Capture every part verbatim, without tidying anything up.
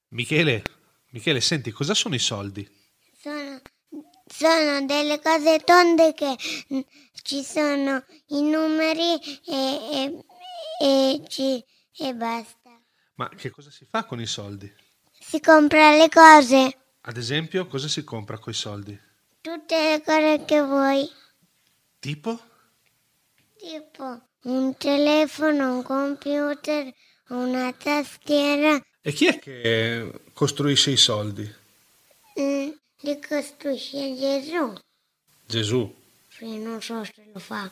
Michele, Michele, senti, cosa sono i soldi? Sono, sono delle cose tonde che mh, ci sono i numeri e, e, e, ci, e basta. Ma che cosa si fa con i soldi? Si compra le cose, Ad esempio, cosa si compra con i soldi? tutte le cose che vuoi, Tipo? tipo un telefono, un computer, una tastiera. E chi è che costruisce i soldi? Mm, li costruisce Gesù. Gesù. Sì, non so se lo fa.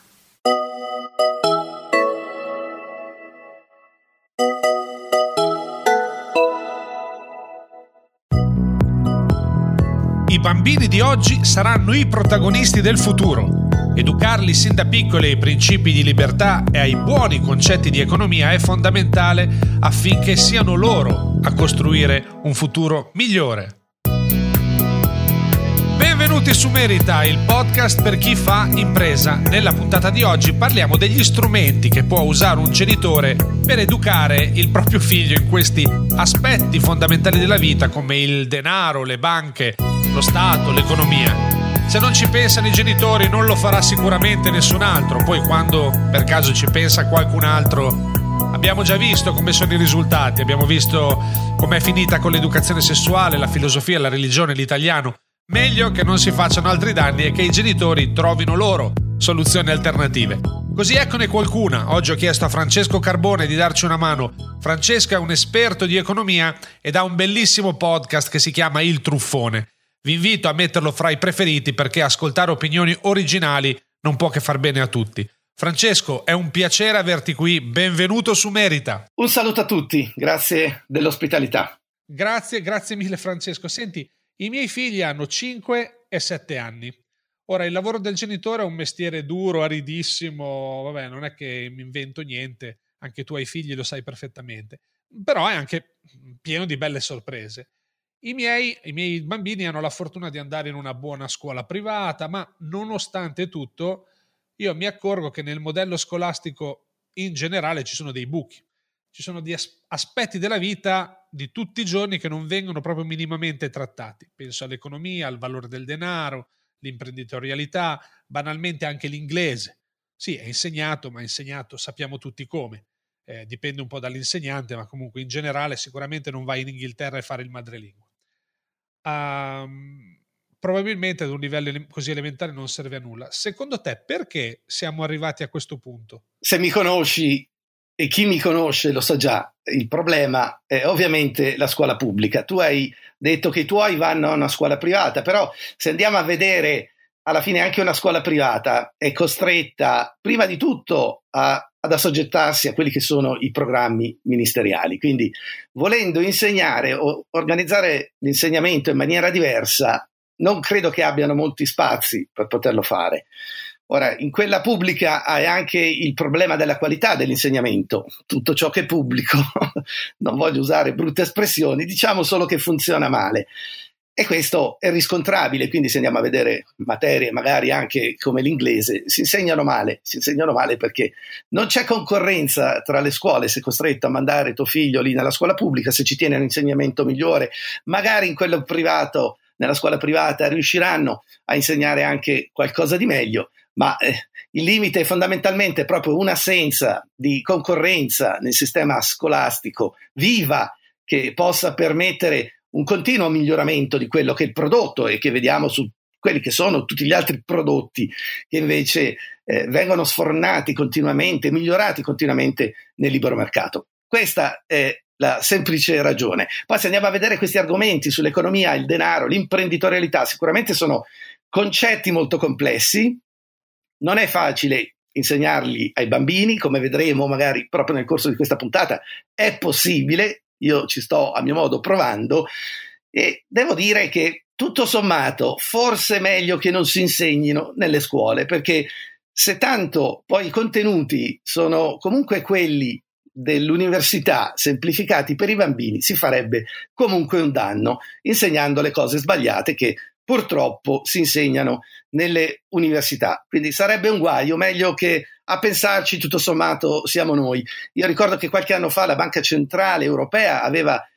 I bambini di oggi saranno i protagonisti del futuro. Educarli sin da piccoli ai principi di libertà e ai buoni concetti di economia è fondamentale affinché siano loro a costruire un futuro migliore. Benvenuti su Merita, il podcast per chi fa impresa. Nella puntata di oggi parliamo degli strumenti che può usare un genitore per educare il proprio figlio in questi aspetti fondamentali della vita come il denaro, le banche, lo Stato, l'economia. Se non ci pensano i genitori non lo farà sicuramente nessun altro, poi quando per caso ci pensa qualcun altro abbiamo già visto come sono i risultati, abbiamo visto com'è finita con l'educazione sessuale, la filosofia, la religione, l'italiano. Meglio che non si facciano altri danni e che i genitori trovino loro soluzioni alternative. Così eccone qualcuna. Oggi ho chiesto a Francesco Carbone di darci una mano. Francesco è un esperto di economia ed ha un bellissimo podcast che si chiama Il Truffone. Vi invito a metterlo fra i preferiti perché ascoltare opinioni originali non può che far bene a tutti. Francesco, è un piacere averti qui. Benvenuto su Merita. Un saluto a tutti, grazie dell'ospitalità. Grazie, grazie mille Francesco. Senti, i miei figli hanno cinque e sette anni. Ora, il lavoro del genitore è un mestiere duro, aridissimo, vabbè, non è che mi invento niente, anche tu hai figli, lo sai perfettamente, però è anche pieno di belle sorprese. I miei, i miei bambini hanno la fortuna di andare in una buona scuola privata, ma nonostante tutto io mi accorgo che nel modello scolastico in generale ci sono dei buchi. Ci sono degli aspetti della vita di tutti i giorni che non vengono proprio minimamente trattati. Penso all'economia, al valore del denaro, l'imprenditorialità, banalmente anche l'inglese. Sì, è insegnato, ma è insegnato sappiamo tutti come. Eh, dipende un po' dall'insegnante, ma comunque in generale sicuramente non vai in Inghilterra a fare il madrelingua. Um, probabilmente ad un livello così elementare non serve a nulla. Secondo te perché siamo arrivati a questo punto? Se mi conosci, e chi mi conosce lo sa già, il problema è ovviamente la scuola pubblica. Tu hai detto che i tuoi vanno a una scuola privata, però se andiamo a vedere alla fine anche una scuola privata è costretta prima di tutto a, ad assoggettarsi a quelli che sono i programmi ministeriali. Quindi volendo insegnare o organizzare l'insegnamento in maniera diversa, non credo che abbiano molti spazi per poterlo fare. Ora, in quella pubblica hai anche il problema della qualità dell'insegnamento. Tutto ciò che è pubblico, non voglio usare brutte espressioni, diciamo solo che funziona male. E questo è riscontrabile, quindi se andiamo a vedere materie magari anche come l'inglese, si insegnano male, si insegnano male perché non c'è concorrenza tra le scuole, sei costretto a mandare tuo figlio lì nella scuola pubblica, se ci tiene un insegnamento migliore, magari in quello privato, nella scuola privata riusciranno a insegnare anche qualcosa di meglio, ma eh, il limite è fondamentalmente proprio un'assenza di concorrenza nel sistema scolastico viva che possa permettere un continuo miglioramento di quello che è il prodotto e che vediamo su quelli che sono tutti gli altri prodotti che invece eh, vengono sfornati continuamente, migliorati continuamente nel libero mercato. Questa è la semplice ragione. Poi se andiamo a vedere questi argomenti sull'economia, il denaro, l'imprenditorialità, sicuramente sono concetti molto complessi, non è facile insegnarli ai bambini, come vedremo magari proprio nel corso di questa puntata, è possibile. Io ci sto a mio modo provando e devo dire che tutto sommato forse è meglio che non si insegnino nelle scuole, perché se tanto poi i contenuti sono comunque quelli dell'università semplificati per i bambini, si farebbe comunque un danno insegnando le cose sbagliate che purtroppo si insegnano nelle università. Quindi sarebbe un guaio, meglio che a pensarci tutto sommato siamo noi. Io ricordo che qualche anno fa la Banca Centrale Europea aveva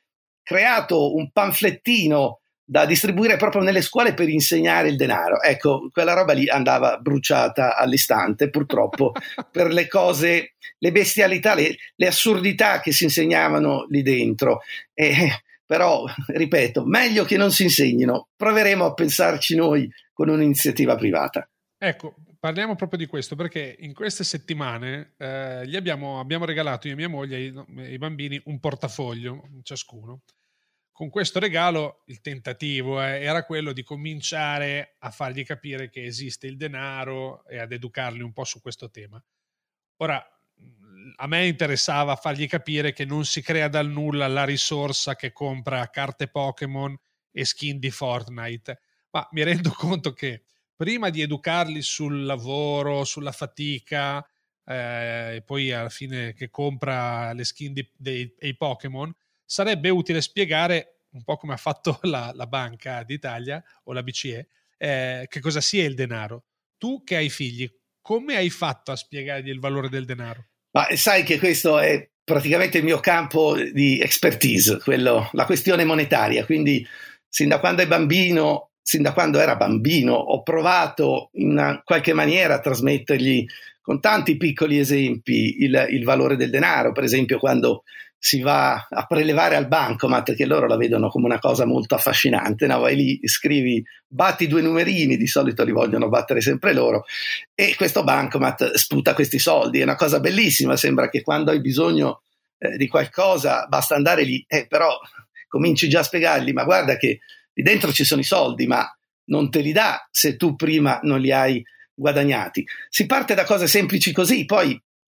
creato un panflettino da distribuire proprio nelle scuole per insegnare il denaro. Ecco, quella roba lì andava bruciata all'istante, purtroppo, per le cose, le bestialità, le, le assurdità che si insegnavano lì dentro. E, però, ripeto, meglio che non si insegnino. Proveremo a pensarci noi con un'iniziativa privata. Ecco, parliamo proprio di questo, perché in queste settimane eh, gli abbiamo, abbiamo regalato io e mia moglie ai, ai bambini un portafoglio ciascuno. Con questo regalo il tentativo eh, era quello di cominciare a fargli capire che esiste il denaro e ad educarli un po' su questo tema. Ora, a me interessava fargli capire che non si crea dal nulla la risorsa che compra carte Pokémon e skin di Fortnite, ma mi rendo conto che prima di educarli sul lavoro, sulla fatica, eh, e poi alla fine che compra le skin di, dei, dei Pokémon, sarebbe utile spiegare, un po' come ha fatto la, la Banca d'Italia o la B C E, eh, che cosa sia il denaro. Tu che hai figli, come hai fatto a spiegargli il valore del denaro? Ma sai che questo è praticamente il mio campo di expertise, quello, la questione monetaria. Quindi sin da quando è bambino, sin da quando era bambino, ho provato in una qualche maniera a trasmettergli con tanti piccoli esempi il, il valore del denaro. Per esempio, quando si va a prelevare al bancomat, che loro la vedono come una cosa molto affascinante, no? Vai lì, scrivi, batti due numerini, di solito li vogliono battere sempre loro, e questo bancomat sputa questi soldi. È una cosa bellissima, sembra che quando hai bisogno eh, di qualcosa basta andare lì, eh, però cominci già a spiegargli, ma guarda che lì dentro ci sono i soldi, ma non te li dà se tu prima non li hai guadagnati. Si parte da cose semplici così, poi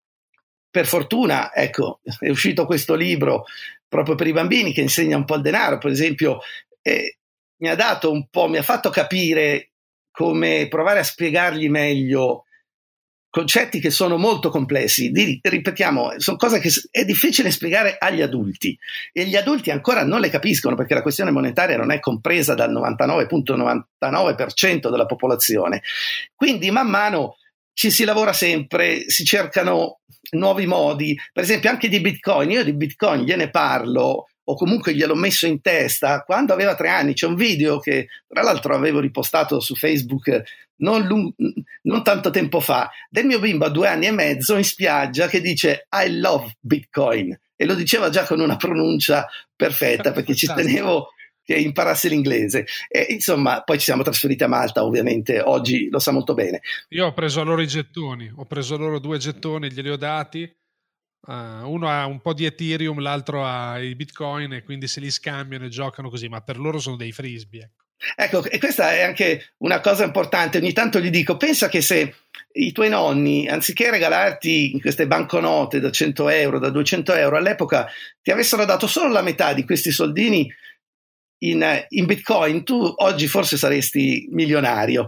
per fortuna, ecco, è uscito questo libro proprio per i bambini che insegna un po' il denaro, per esempio, eh, mi ha dato un po', mi ha fatto capire come provare a spiegargli meglio concetti che sono molto complessi. Di, ripetiamo, sono cose che è difficile spiegare agli adulti e gli adulti ancora non le capiscono, perché la questione monetaria non è compresa dal novantanove virgola novantanove per cento della popolazione. Quindi man mano ci si lavora sempre, si cercano nuovi modi, per esempio anche di Bitcoin. Io di Bitcoin gliene parlo, o comunque gliel'ho messo in testa quando aveva tre anni. C'è un video che tra l'altro avevo ripostato su Facebook non, lung- non tanto tempo fa, del mio bimbo a due anni e mezzo in spiaggia che dice I love Bitcoin, e lo diceva già con una pronuncia perfetta, perché ci tenevo che imparasse l'inglese. E insomma, poi ci siamo trasferiti a Malta, ovviamente oggi lo sa molto bene. Io ho preso loro i gettoni, ho preso loro due gettoni, glieli ho dati, uh, uno ha un po' di Ethereum, l'altro ha i Bitcoin, e quindi se li scambiano e giocano così, ma per loro sono dei frisbee, ecco. Ecco, e questa è anche una cosa importante. Ogni tanto gli dico, pensa che se i tuoi nonni, anziché regalarti queste banconote da cento euro, da duecento euro, all'epoca ti avessero dato solo la metà di questi soldini In, in Bitcoin, tu oggi forse saresti milionario.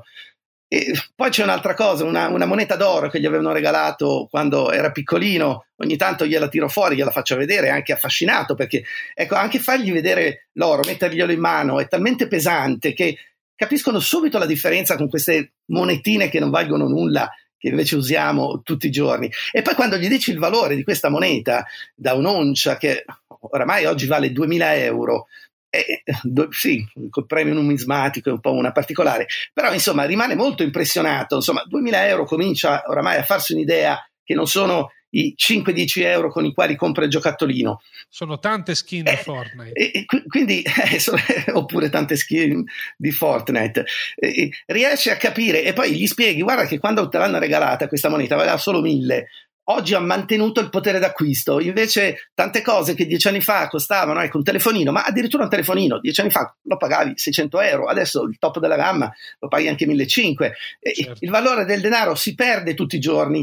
E poi c'è un'altra cosa, una, una moneta d'oro che gli avevano regalato quando era piccolino. Ogni tanto gliela tiro fuori, gliela faccio vedere, è anche affascinato, perché ecco, anche fargli vedere l'oro, metterglielo in mano è talmente pesante che capiscono subito la differenza con queste monetine che non valgono nulla, che invece usiamo tutti i giorni. E poi quando gli dici il valore di questa moneta da un'oncia che oramai oggi vale duemila euro, Eh, do, sì, col premio numismatico è un po' una particolare, però insomma rimane molto impressionato. Insomma, duemila euro comincia oramai a farsi un'idea che non sono i cinque dieci euro con i quali compra il giocattolino. Sono tante skin eh, di Fortnite. E, e, quindi, eh, sono, oppure tante skin di Fortnite. Eh, riesce a capire, e poi gli spieghi, guarda che quando te l'hanno regalata questa moneta valeva solo mille. Oggi ha mantenuto il potere d'acquisto, invece tante cose che dieci anni fa costavano, ecco, un telefonino, ma addirittura un telefonino dieci anni fa lo pagavi seicento euro, adesso il top della gamma lo paghi anche millecinquecento. Certo. Il valore del denaro si perde tutti i giorni,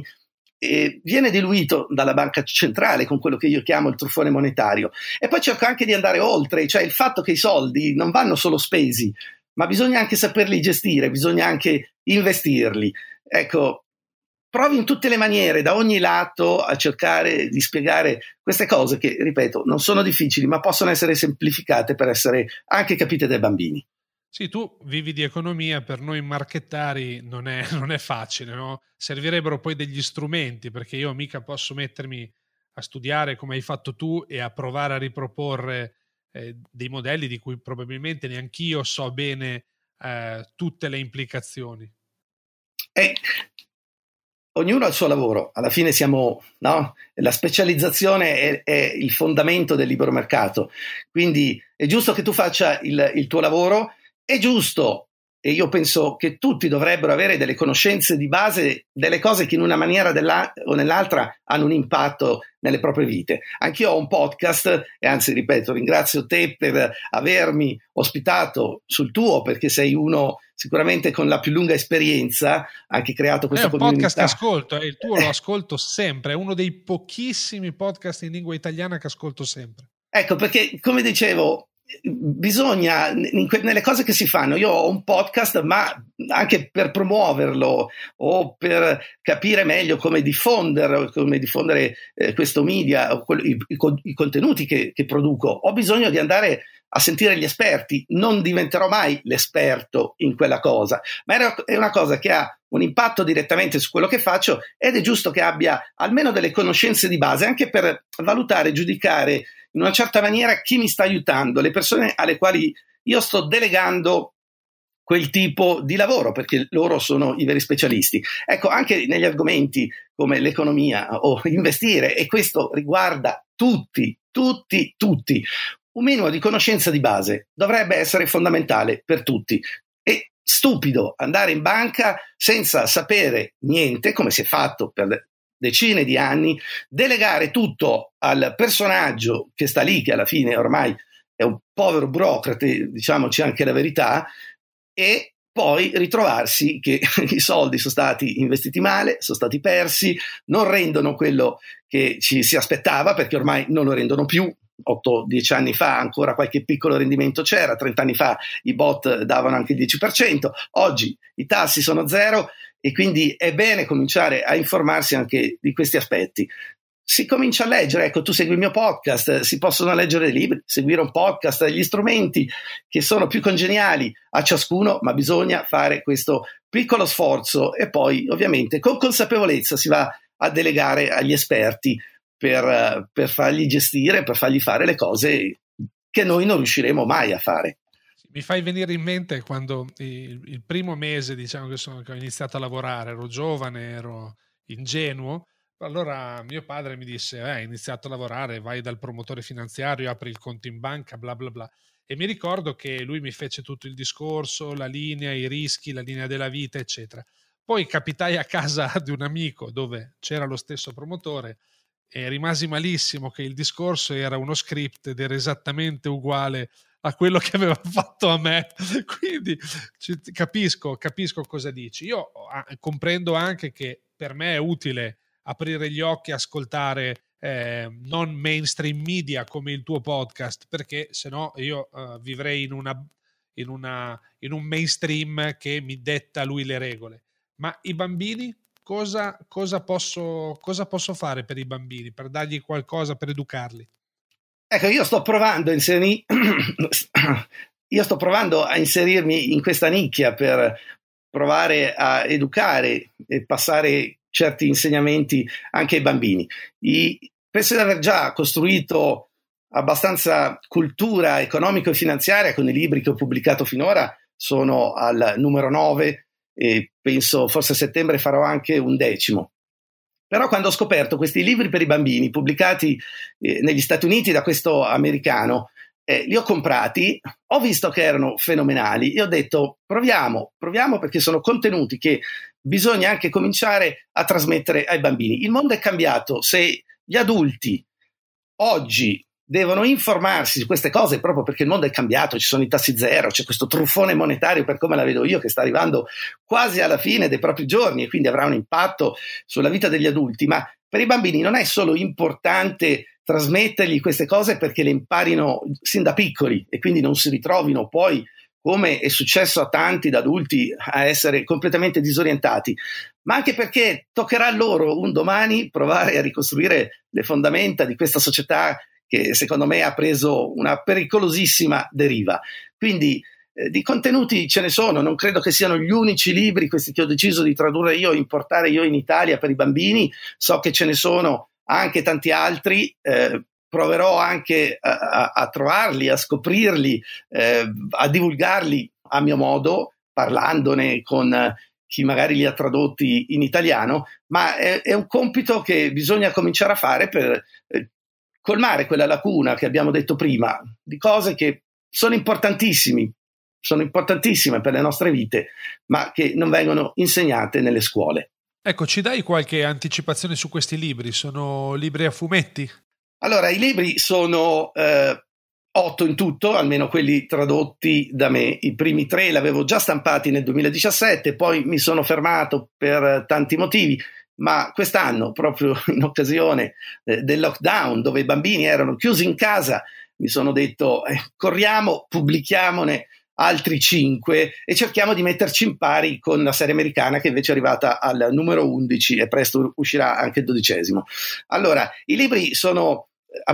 e viene diluito dalla banca centrale con quello che io chiamo il truffone monetario. E poi cerco anche di andare oltre, cioè il fatto che i soldi non vanno solo spesi, ma bisogna anche saperli gestire, bisogna anche investirli. Ecco, provi in tutte le maniere, da ogni lato, a cercare di spiegare queste cose che, ripeto, non sono difficili, ma possono essere semplificate per essere anche capite dai bambini. Sì, tu vivi di economia, per noi marchettari non è, non è facile, no? Servirebbero poi degli strumenti, perché io mica posso mettermi a studiare come hai fatto tu e a provare a riproporre eh, dei modelli di cui probabilmente neanch'io so bene eh, tutte le implicazioni. E ognuno ha il suo lavoro, alla fine siamo, no? La specializzazione è, è il fondamento del libero mercato, quindi è giusto che tu faccia il, il tuo lavoro, è giusto, e io penso che tutti dovrebbero avere delle conoscenze di base delle cose che in una maniera della, o nell'altra hanno un impatto nelle proprie vite. Anch'io ho un podcast e anzi, ripeto, ringrazio te per avermi ospitato sul tuo, perché sei uno sicuramente con la più lunga esperienza, anche creato questa comunità. È un podcast che ascolto, eh, il tuo lo ascolto sempre, è uno dei pochissimi podcast in lingua italiana che ascolto sempre. Ecco, perché come dicevo, bisogna, in que- nelle cose che si fanno, io ho un podcast, ma anche per promuoverlo o per capire meglio come diffondere, come diffondere eh, questo media, o quello, i, i, i contenuti che, che produco, ho bisogno di andare a sentire gli esperti. Non diventerò mai l'esperto in quella cosa, ma è una cosa che ha un impatto direttamente su quello che faccio, ed è giusto che abbia almeno delle conoscenze di base, anche per valutare e giudicare in una certa maniera chi mi sta aiutando, le persone alle quali io sto delegando quel tipo di lavoro, perché loro sono i veri specialisti. Ecco, anche negli argomenti come l'economia o investire, e questo riguarda tutti, tutti, tutti, un minimo di conoscenza di base dovrebbe essere fondamentale per tutti. È stupido andare in banca senza sapere niente, come si è fatto per decine di anni, delegare tutto al personaggio che sta lì, che alla fine ormai è un povero burocrate, diciamoci anche la verità, e poi ritrovarsi che i soldi sono stati investiti male, sono stati persi, non rendono quello che ci si aspettava, perché ormai non lo rendono più. otto dieci anni fa ancora qualche piccolo rendimento c'era, trenta anni fa i bot davano anche il dieci per cento, oggi i tassi sono zero, e quindi è bene cominciare a informarsi anche di questi aspetti. Si comincia a leggere, ecco, tu segui il mio podcast, si possono leggere dei libri, seguire un podcast, gli strumenti che sono più congeniali a ciascuno, ma bisogna fare questo piccolo sforzo, e poi ovviamente con consapevolezza si va a delegare agli esperti per, per fargli gestire, per fargli fare le cose che noi non riusciremo mai a fare. Mi fai venire in mente quando il, il primo mese, diciamo, che, sono, che ho iniziato a lavorare, ero giovane, ero ingenuo. Allora mio padre mi disse: eh, hai iniziato a lavorare, vai dal promotore finanziario, apri il conto in banca, bla bla bla. E mi ricordo che lui mi fece tutto il discorso, la linea, i rischi, la linea della vita, eccetera. Poi capitai a casa di un amico dove c'era lo stesso promotore e rimasi malissimo che il discorso era uno script ed era esattamente uguale a quello che aveva fatto a me. Quindi capisco, capisco cosa dici. Io comprendo anche che per me è utile aprire gli occhi, ascoltare eh, non mainstream media come il tuo podcast, perché sennò io uh, vivrei in una, in una in un mainstream che mi detta lui le regole. Ma i bambini, cosa, cosa posso cosa posso fare per i bambini, per dargli qualcosa, per educarli? Ecco, io sto provando a inserirmi io sto provando a inserirmi in questa nicchia per provare a educare e passare certi insegnamenti anche ai bambini. I, penso di aver già costruito abbastanza cultura economico e finanziaria con i libri che ho pubblicato finora, sono al numero nove e penso forse a settembre farò anche un decimo. Però quando ho scoperto questi libri per i bambini pubblicati eh, negli Stati Uniti da questo americano, eh, li ho comprati, ho visto che erano fenomenali e ho detto proviamo, proviamo perché sono contenuti che bisogna anche cominciare a trasmettere ai bambini. Il mondo è cambiato, se gli adulti oggi devono informarsi su queste cose proprio perché il mondo è cambiato, ci sono i tassi zero, c'è questo truffone monetario per come la vedo io che sta arrivando quasi alla fine dei propri giorni e quindi avrà un impatto sulla vita degli adulti, ma per i bambini non è solo importante trasmettergli queste cose perché le imparino sin da piccoli e quindi non si ritrovino poi, come è successo a tanti da adulti, a essere completamente disorientati, ma anche perché toccherà a loro un domani provare a ricostruire le fondamenta di questa società che secondo me ha preso una pericolosissima deriva. Quindi eh, di contenuti ce ne sono, non credo che siano gli unici libri questi che ho deciso di tradurre io, importare io in Italia per i bambini, so che ce ne sono anche tanti altri, eh, proverò anche a, a, a trovarli, a scoprirli, eh, a divulgarli a mio modo, parlandone con chi magari li ha tradotti in italiano, ma è, è un compito che bisogna cominciare a fare per eh, colmare quella lacuna che abbiamo detto prima, di cose che sono importantissimi, sono importantissime per le nostre vite, ma che non vengono insegnate nelle scuole. Ecco, ci dai qualche anticipazione su questi libri? Sono libri a fumetti? Allora, i libri sono eh, otto in tutto, almeno quelli tradotti da me. I primi tre li avevo già stampati nel duemiladiciassette, poi mi sono fermato per tanti motivi, ma quest'anno, proprio in occasione eh, del lockdown, dove i bambini erano chiusi in casa, mi sono detto eh, corriamo, pubblichiamone altri cinque e cerchiamo di metterci in pari con la serie americana, che invece è arrivata al numero undici e presto uscirà anche il dodicesimo. Allora, i libri sono,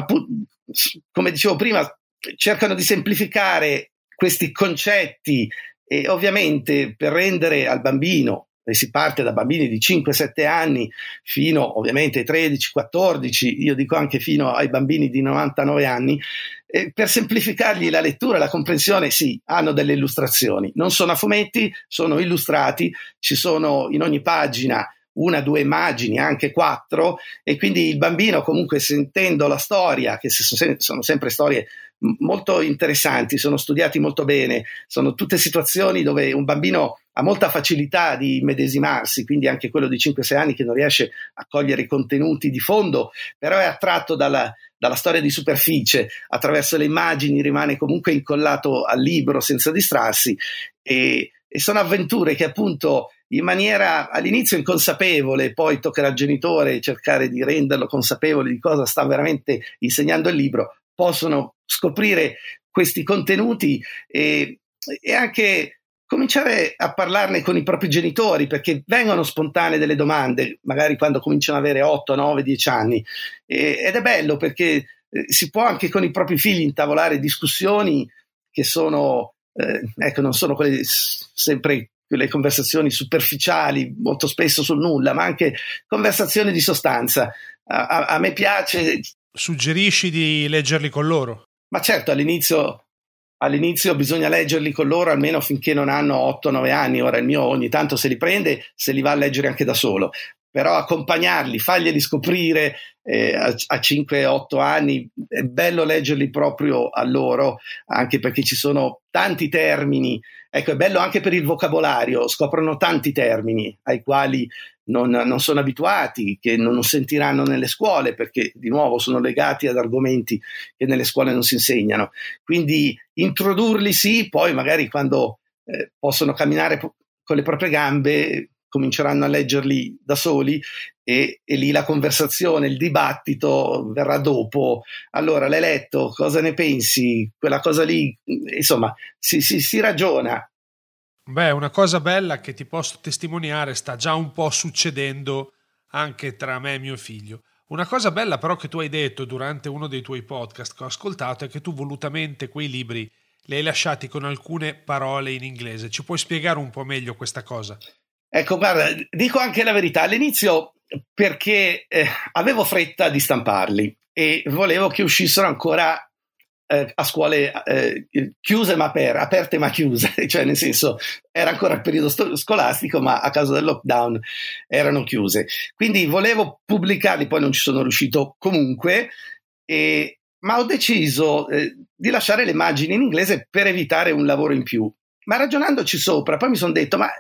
come dicevo prima, cercano di semplificare questi concetti e ovviamente per rendere al bambino, e si parte da bambini di cinque sette anni fino ovviamente ai tredici quattordici, io dico anche fino ai bambini di novantanove anni, eh, per semplificargli la lettura e la comprensione, sì, hanno delle illustrazioni, non sono a fumetti, sono illustrati, ci sono in ogni pagina una, due immagini, anche quattro, e quindi il bambino comunque sentendo la storia, che sono sempre storie molto interessanti, sono studiati molto bene, sono tutte situazioni dove un bambino ha molta facilità di medesimarsi, quindi anche quello di cinque sei anni che non riesce a cogliere i contenuti di fondo, però è attratto dalla, dalla storia di superficie, attraverso le immagini rimane comunque incollato al libro senza distrarsi, e, e sono avventure che appunto in maniera all'inizio inconsapevole, poi toccherà al genitore cercare di renderlo consapevole di cosa sta veramente insegnando il libro, possono scoprire questi contenuti e, e anche cominciare a parlarne con i propri genitori, perché vengono spontanee delle domande, magari quando cominciano ad avere otto, nove, dieci anni, e, ed è bello perché eh, si può anche con i propri figli intavolare discussioni che sono, eh, ecco, non sono quelle sempre quelle conversazioni superficiali, molto spesso sul nulla, ma anche conversazioni di sostanza. A, a, a me piace. Suggerisci di leggerli con loro? Ma certo, all'inizio, all'inizio bisogna leggerli con loro almeno finché non hanno otto nove anni. Ora il mio ogni tanto se li prende, se li va a leggere anche da solo, però accompagnarli, farglieli scoprire eh, a, a cinque otto anni, è bello leggerli proprio a loro, anche perché ci sono tanti termini. Ecco, è bello anche per il vocabolario, scoprono tanti termini ai quali non, non sono abituati, che non sentiranno nelle scuole, perché di nuovo sono legati ad argomenti che nelle scuole non si insegnano. Quindi introdurli sì, poi magari quando eh, possono camminare po- con le proprie gambe cominceranno a leggerli da soli e, e lì la conversazione, il dibattito verrà dopo. Allora, l'hai letto? Cosa ne pensi? Quella cosa lì, insomma, si, si, si ragiona. Beh, una cosa bella che ti posso testimoniare sta già un po' succedendo anche tra me e mio figlio. Una cosa bella però che tu hai detto durante uno dei tuoi podcast che ho ascoltato è che tu volutamente quei libri li hai lasciati con alcune parole in inglese. Ci puoi spiegare un po' meglio questa cosa? Ecco, guarda, dico anche la verità. All'inizio perché eh, avevo fretta di stamparli e volevo che uscissero ancora eh, a scuole eh, chiuse ma aper- aperte ma chiuse, cioè nel senso era ancora il periodo sto- scolastico ma a causa del lockdown erano chiuse. Quindi volevo pubblicarli, poi non ci sono riuscito comunque, e, ma ho deciso eh, di lasciare le immagini in inglese per evitare un lavoro in più. Ma ragionandoci sopra, poi mi sono detto, ma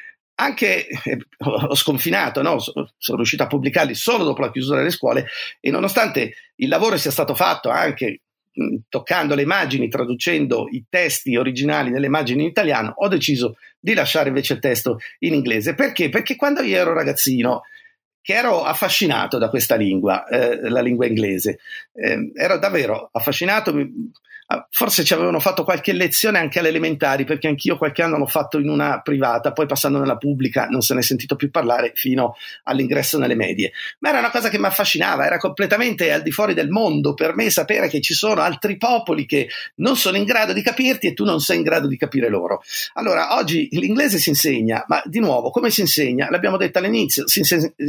anche eh, ho sconfinato, no? sono riuscito a pubblicarli solo dopo la chiusura delle scuole, e nonostante il lavoro sia stato fatto anche mh, toccando le immagini, traducendo i testi originali nelle immagini in italiano, ho deciso di lasciare invece il testo in inglese. Perché? Perché quando io ero ragazzino, che ero affascinato da questa lingua, eh, la lingua inglese, eh, ero davvero affascinato. Forse ci avevano fatto qualche lezione anche alle elementari, perché anch'io qualche anno l'ho fatto in una privata, poi passando nella pubblica non se ne è sentito più parlare fino all'ingresso nelle medie, ma era una cosa che mi affascinava, era completamente al di fuori del mondo per me sapere che ci sono altri popoli che non sono in grado di capirti e tu non sei in grado di capire loro. Allora oggi l'inglese si insegna, ma di nuovo come si insegna? L'abbiamo detto all'inizio, si insegna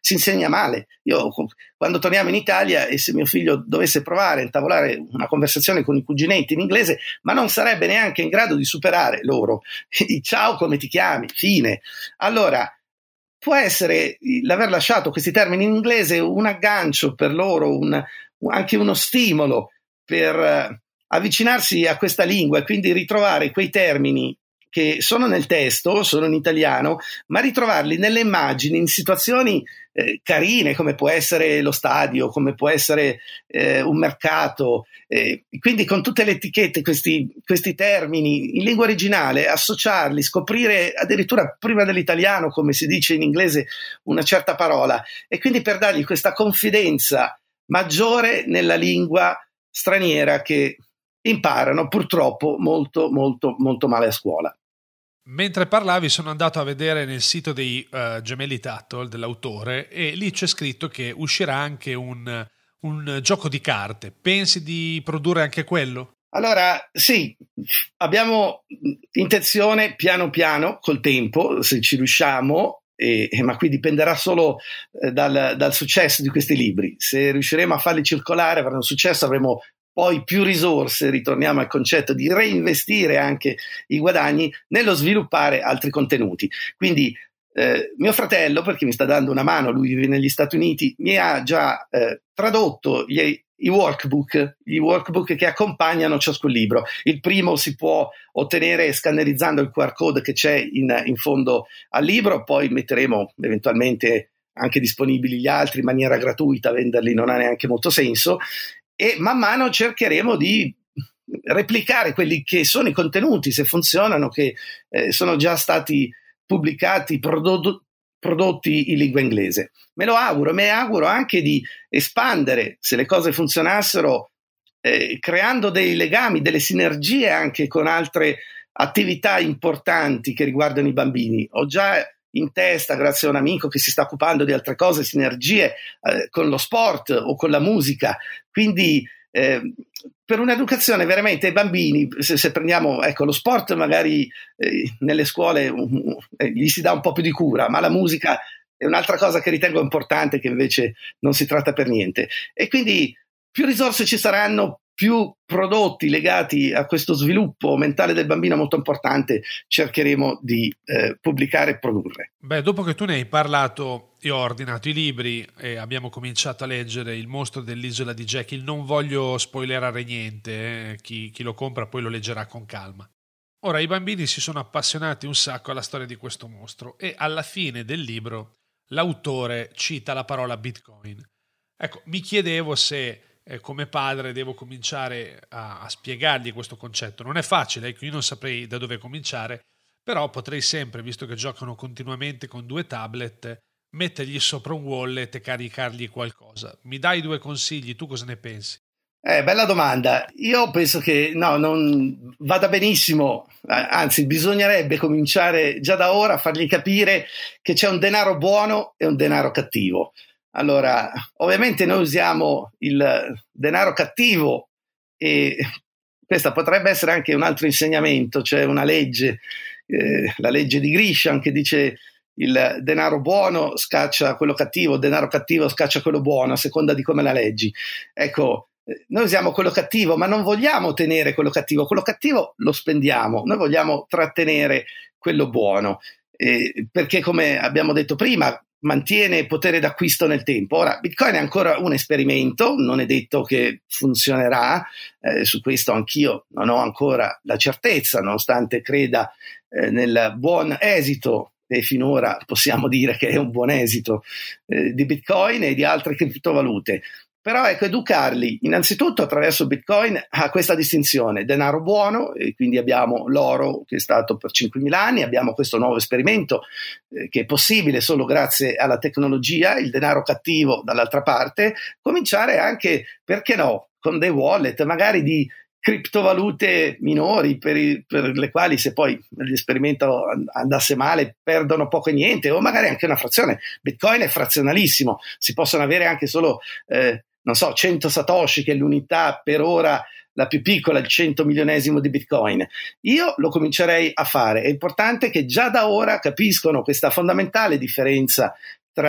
si insegna male. Io quando torniamo in Italia e se mio figlio dovesse provare a intavolare una conversazione con i cuginetti in inglese, ma non sarebbe neanche in grado di superare loro i ciao, come ti chiami, fine. Allora può essere l'aver lasciato questi termini in inglese un aggancio per loro, un, anche uno stimolo per uh, avvicinarsi a questa lingua e quindi ritrovare quei termini che sono nel testo, sono in italiano, ma ritrovarli nelle immagini, in situazioni eh, carine, come può essere lo stadio, come può essere eh, un mercato, eh, quindi con tutte le etichette, questi, questi termini in lingua originale, associarli, scoprire addirittura prima dell'italiano, come si dice in inglese, una certa parola, e quindi per dargli questa confidenza maggiore nella lingua straniera che imparano purtroppo molto molto molto male a scuola. Mentre parlavi sono andato a vedere nel sito dei uh, Gemelli Tuttle dell'autore e lì c'è scritto che uscirà anche un, un gioco di carte. Pensi di produrre anche quello? Allora sì, abbiamo intenzione piano piano col tempo, se ci riusciamo, e, ma qui dipenderà solo eh, dal, dal successo di questi libri. Se riusciremo a farli circolare, avranno successo, avremo poi più risorse, ritorniamo al concetto di reinvestire anche i guadagni nello sviluppare altri contenuti. Quindi eh, mio fratello, perché mi sta dando una mano, lui vive negli Stati Uniti, mi ha già eh, tradotto gli, i workbook, gli workbook che accompagnano ciascun libro. Il primo si può ottenere scannerizzando il Q R code che c'è in, in fondo al libro, poi metteremo eventualmente anche disponibili gli altri in maniera gratuita, venderli non ha neanche molto senso. E man mano cercheremo di replicare quelli che sono i contenuti, se funzionano, che eh, sono già stati pubblicati, prodotto, prodotti in lingua inglese. Me lo auguro, me auguro anche di espandere, se le cose funzionassero, eh, creando dei legami, delle sinergie anche con altre attività importanti che riguardano i bambini. Ho già in testa, grazie a un amico che si sta occupando di altre cose, sinergie eh, con lo sport o con la musica. Quindi eh, per un'educazione veramente ai bambini, se, se prendiamo ecco, lo sport magari eh, nelle scuole um, eh, gli si dà un po' più di cura, ma la musica è un'altra cosa che ritengo importante, che invece non si tratta per niente. E quindi più risorse ci saranno, più prodotti legati a questo sviluppo mentale del bambino molto importante cercheremo di eh, pubblicare e produrre. Beh, dopo che tu ne hai parlato, io ho ordinato i libri e abbiamo cominciato a leggere Il mostro dell'isola di Jekyll. Non voglio spoilerare niente, eh. chi, chi lo compra poi lo leggerà con calma. Ora, i bambini si sono appassionati un sacco alla storia di questo mostro e alla fine del libro l'autore cita la parola Bitcoin. Ecco, mi chiedevo se Eh, come padre devo cominciare a, a spiegargli questo concetto. Non è facile, ecco, io non saprei da dove cominciare, però potrei sempre, visto che giocano continuamente con due tablet, mettergli sopra un wallet e caricargli qualcosa. Mi dai due consigli? Tu cosa ne pensi? Eh, bella domanda. Io penso che no, non vada benissimo, anzi bisognerebbe cominciare già da ora a fargli capire che c'è un denaro buono e un denaro cattivo. Allora, ovviamente noi usiamo il denaro cattivo e questo potrebbe essere anche un altro insegnamento, c'è una legge, eh, la legge di Grisham, che dice il denaro buono scaccia quello cattivo, il denaro cattivo scaccia quello buono, a seconda di come la leggi. Ecco, noi usiamo quello cattivo, ma non vogliamo tenere quello cattivo, quello cattivo lo spendiamo, noi vogliamo trattenere quello buono, eh, perché come abbiamo detto prima, mantiene potere d'acquisto nel tempo. Ora, Bitcoin è ancora un esperimento, non è detto che funzionerà, eh, su questo anch'io non ho ancora la certezza, nonostante creda eh, nel buon esito, e finora possiamo dire che è un buon esito eh, di Bitcoin e di altre criptovalute. Però ecco, educarli innanzitutto attraverso Bitcoin a questa distinzione: denaro buono, e quindi abbiamo l'oro che è stato per cinquemila anni, abbiamo questo nuovo esperimento eh, che è possibile solo grazie alla tecnologia, il denaro cattivo dall'altra parte, cominciare anche, perché no, con dei wallet, magari di criptovalute minori per, i, per le quali se poi l'esperimento andasse male perdono poco e niente, o magari anche una frazione. Bitcoin è frazionalissimo, si possono avere anche solo eh, non so, cento satoshi, che è l'unità per ora la più piccola, il cento milionesimo di Bitcoin. Io lo comincerei a fare. È importante che già da ora capiscono questa fondamentale differenza tra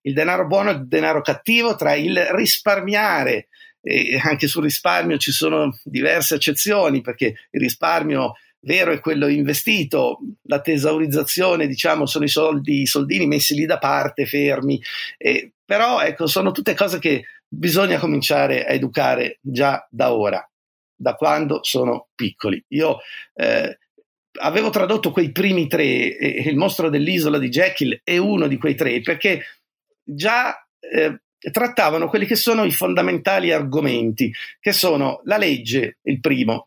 il denaro buono e il denaro cattivo, tra il risparmiare, e anche sul risparmio ci sono diverse eccezioni, perché il risparmio vero è quello investito, la tesaurizzazione, diciamo, sono i soldi, i soldini messi lì da parte, fermi, eh, però ecco, sono tutte cose che bisogna cominciare a educare già da ora, da quando sono piccoli. Io eh, avevo tradotto quei primi tre, e il mostro dell'isola di Jekyll è uno di quei tre, perché già eh, trattavano quelli che sono i fondamentali argomenti, che sono la legge, il primo,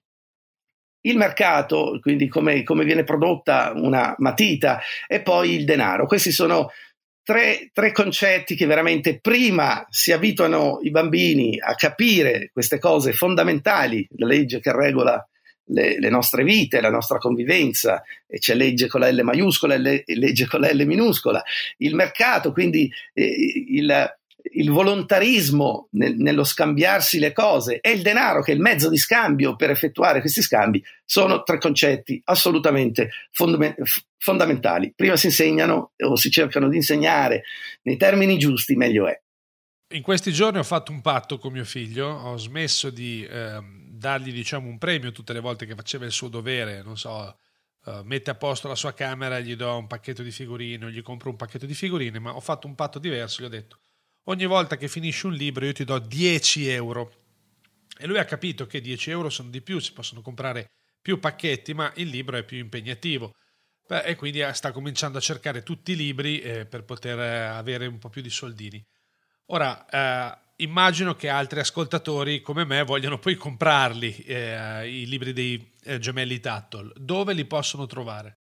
il mercato, quindi come, come viene prodotta una matita, e poi il denaro. Questi sono tre, tre concetti che veramente prima si abituano i bambini a capire queste cose fondamentali, la legge che regola le, le nostre vite, la nostra convivenza, e c'è legge con la L maiuscola e legge con la L minuscola, il mercato, quindi eh, il il volontarismo nel, nello scambiarsi le cose, e il denaro che è il mezzo di scambio per effettuare questi scambi, sono tre concetti assolutamente fondame- fondamentali. Prima si insegnano o si cercano di insegnare nei termini giusti, meglio è. In questi giorni ho fatto un patto con mio figlio, ho smesso di eh, dargli, diciamo, un premio tutte le volte che faceva il suo dovere, non so, uh, mette a posto la sua camera, gli do un pacchetto di figurine, gli compro un pacchetto di figurine, ma ho fatto un patto diverso, gli ho detto: ogni volta che finisci un libro io ti do dieci euro. E lui ha capito che dieci euro sono di più, si possono comprare più pacchetti, ma il libro è più impegnativo. Beh, e quindi sta cominciando a cercare tutti i libri eh, per poter eh, avere un po' più di soldini. Ora, eh, immagino che altri ascoltatori come me vogliano poi comprarli, eh, i libri dei eh, gemelli Tuttle. Dove li possono trovare?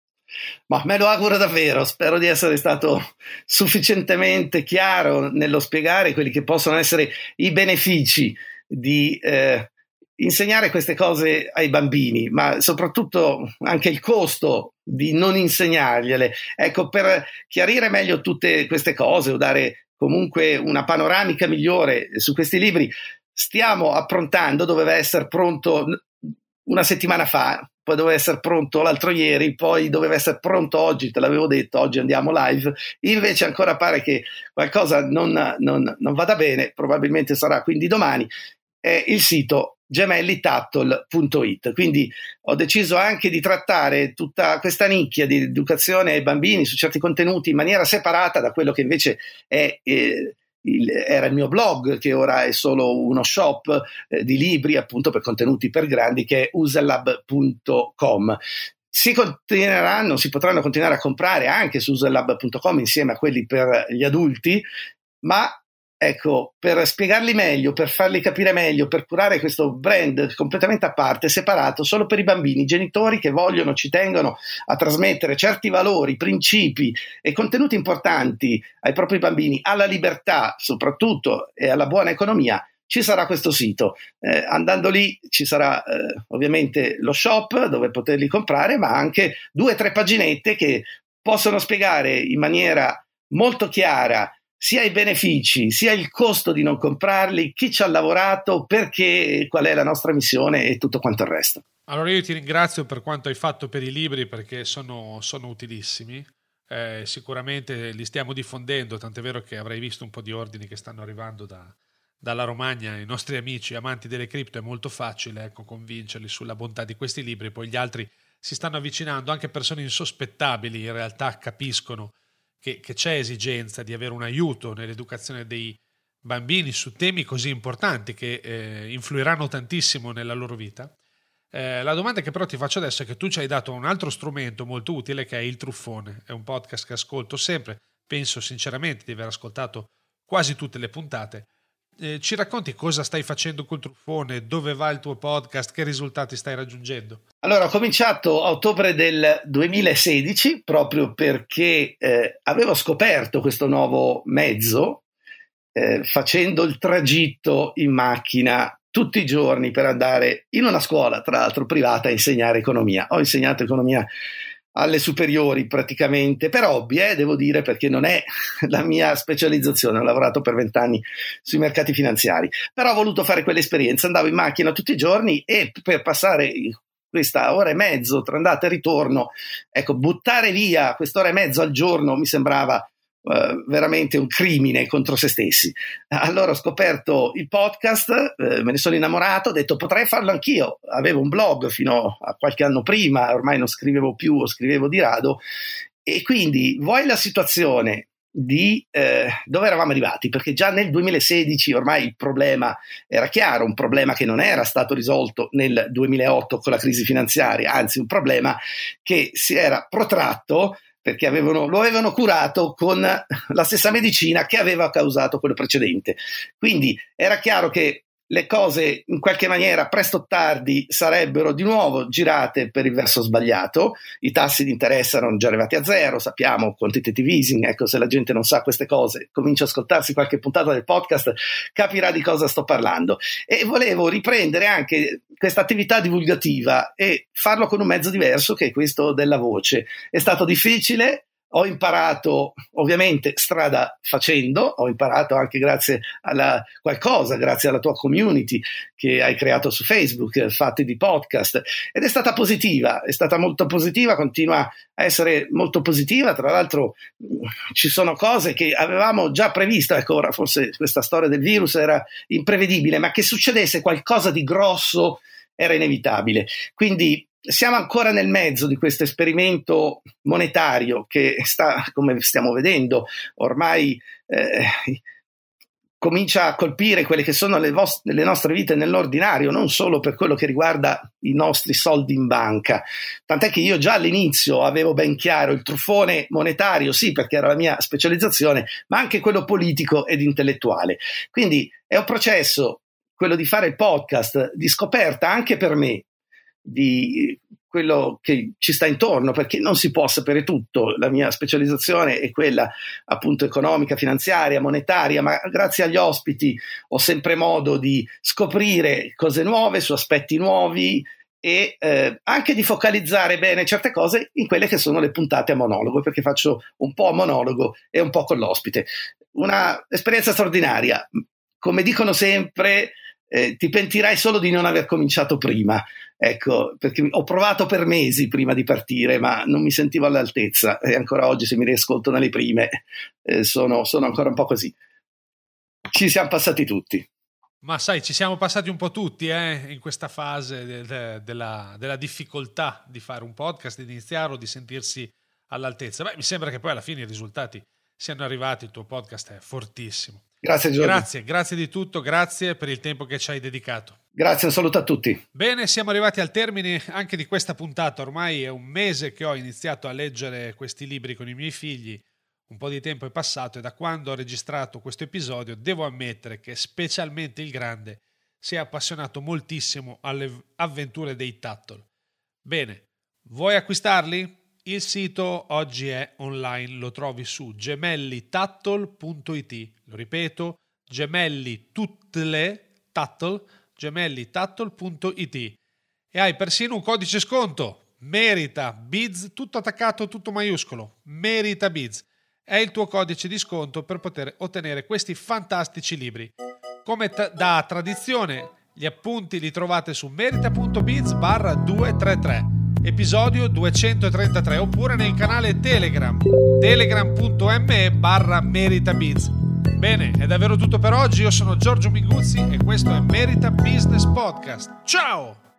Ma me lo auguro davvero, spero di essere stato sufficientemente chiaro nello spiegare quelli che possono essere i benefici di eh, insegnare queste cose ai bambini, ma soprattutto anche il costo di non insegnargliele. Ecco, per chiarire meglio tutte queste cose o dare comunque una panoramica migliore su questi libri, stiamo approntando, doveva essere pronto una settimana fa, poi doveva essere pronto l'altro ieri, poi doveva essere pronto oggi, te l'avevo detto, oggi andiamo live, invece ancora pare che qualcosa non, non, non vada bene, probabilmente sarà quindi domani, è il sito gemelli tuttle punto it. Quindi ho deciso anche di trattare tutta questa nicchia di educazione ai bambini su certi contenuti in maniera separata da quello che invece è eh, Il, era il mio blog, che ora è solo uno shop eh, di libri appunto per contenuti per grandi, che è uselab punto com. Si continueranno, si potranno continuare a comprare anche su uselab punto com insieme a quelli per gli adulti, ma ecco, per spiegarli meglio, per farli capire meglio, per curare questo brand completamente a parte, separato, solo per i bambini, i genitori che vogliono, ci tengono a trasmettere certi valori, principi e contenuti importanti ai propri bambini, alla libertà soprattutto e alla buona economia, ci sarà questo sito. Eh, andando lì ci sarà eh, ovviamente lo shop dove poterli comprare, ma anche due o tre paginette che possono spiegare in maniera molto chiara sia i benefici, sia il costo di non comprarli, chi ci ha lavorato, perché, qual è la nostra missione e tutto quanto il resto. Allora io ti ringrazio per quanto hai fatto per i libri, perché sono, sono utilissimi, eh, sicuramente li stiamo diffondendo, tant'è vero che avrai visto un po' di ordini che stanno arrivando da, dalla Romagna, i nostri amici amanti delle cripto. È molto facile, ecco, convincerli sulla bontà di questi libri, poi gli altri si stanno avvicinando, anche persone insospettabili in realtà capiscono Che, che c'è esigenza di avere un aiuto nell'educazione dei bambini su temi così importanti che eh, influiranno tantissimo nella loro vita. Eh, la domanda che però ti faccio adesso è che tu ci hai dato un altro strumento molto utile, che è Il Truffone. È un podcast che ascolto sempre, penso sinceramente di aver ascoltato quasi tutte le puntate. Eh, ci racconti cosa stai facendo col Truffone, dove va il tuo podcast, che risultati stai raggiungendo? Allora, ho cominciato a ottobre del duemilasedici proprio perché eh, avevo scoperto questo nuovo mezzo eh, facendo il tragitto in macchina tutti i giorni per andare in una scuola, tra l'altro privata, a insegnare economia. Ho insegnato economia alle superiori praticamente per hobby, eh, devo dire, perché non è la mia specializzazione. Ho lavorato per vent'anni sui mercati finanziari, però ho voluto fare quell'esperienza. Andavo in macchina tutti i giorni e per passare questa ora e mezzo tra andata e ritorno, ecco, buttare via quest'ora e mezzo al giorno mi sembrava uh, veramente un crimine contro se stessi. Allora ho scoperto il podcast, eh, me ne sono innamorato, ho detto potrei farlo anch'io. Avevo un blog fino a qualche anno prima, ormai non scrivevo più o scrivevo di rado, e quindi vuoi la situazione di eh, dove eravamo arrivati, perché già nel duemilasedici ormai il problema era chiaro, un problema che non era stato risolto nel duemilaotto con la crisi finanziaria, anzi un problema che si era protratto perché avevano, lo avevano curato con la stessa medicina che aveva causato quello precedente. Quindi era chiaro che le cose in qualche maniera presto o tardi sarebbero di nuovo girate per il verso sbagliato, i tassi di interesse erano già arrivati a zero, sappiamo, quantitative easing, ecco, se la gente non sa queste cose, comincia a ascoltarsi qualche puntata del podcast, capirà di cosa sto parlando. E volevo riprendere anche questa attività divulgativa e farlo con un mezzo diverso, che è questo della voce. È stato difficile. Ho imparato ovviamente strada facendo, ho imparato anche grazie alla qualcosa, grazie alla tua community che hai creato su Facebook, fatti di podcast, ed è stata positiva, è stata molto positiva, continua a essere molto positiva. Tra l'altro ci sono cose che avevamo già previsto, ecco, ora forse questa storia del virus era imprevedibile, ma che succedesse qualcosa di grosso era inevitabile. Quindi siamo ancora nel mezzo di questo esperimento monetario che sta, come stiamo vedendo, ormai eh, comincia a colpire quelle che sono le, vost- le nostre vite nell'ordinario, non solo per quello che riguarda i nostri soldi in banca. Tant'è che io già all'inizio avevo ben chiaro il truffone monetario, sì, perché era la mia specializzazione, ma anche quello politico ed intellettuale. Quindi è un processo, quello di fare il podcast, di scoperta anche per me di quello che ci sta intorno, perché non si può sapere tutto. La mia specializzazione è quella appunto economica, finanziaria, monetaria, ma grazie agli ospiti ho sempre modo di scoprire cose nuove su aspetti nuovi e eh, anche di focalizzare bene certe cose in quelle che sono le puntate a monologo, perché faccio un po' a monologo e un po' con l'ospite. Una esperienza straordinaria. Come dicono sempre, eh, ti pentirai solo di non aver cominciato prima. Ecco, perché ho provato per mesi prima di partire, ma non mi sentivo all'altezza, e ancora oggi, se mi riascolto nelle prime, eh, sono, sono ancora un po' così. Ci siamo passati tutti. Ma sai, ci siamo passati un po' tutti eh, in questa fase de- de- della, della difficoltà di fare un podcast, di iniziarlo, di sentirsi all'altezza. Beh, mi sembra che poi alla fine i risultati siano arrivati, il tuo podcast è fortissimo. Grazie Giorgio. Grazie, grazie di tutto, grazie per il tempo che ci hai dedicato. Grazie, un saluto a tutti. Bene, siamo arrivati al termine anche di questa puntata. Ormai è un mese che ho iniziato a leggere questi libri con i miei figli, un po' di tempo è passato e da quando ho registrato questo episodio devo ammettere che specialmente il grande si è appassionato moltissimo alle avventure dei Tuttle. Bene, vuoi acquistarli? Il sito oggi è online, lo trovi su gemelli tuttle punto it. Lo ripeto, gemelli tuttle, tuttle, gemelli tuttle punto it. E hai persino un codice sconto, Merita Biz, tutto attaccato, tutto maiuscolo, Merita Biz. È il tuo codice di sconto per poter ottenere questi fantastici libri. Come t- da tradizione, gli appunti li trovate su merita punto biz barra duecentotrentatré. Episodio duecentotrentatré, oppure nel canale Telegram telegram punto me barra meritabiz. Bene, è davvero tutto per oggi. Io sono Giorgio Minguzzi e questo è Merita Business Podcast. Ciao!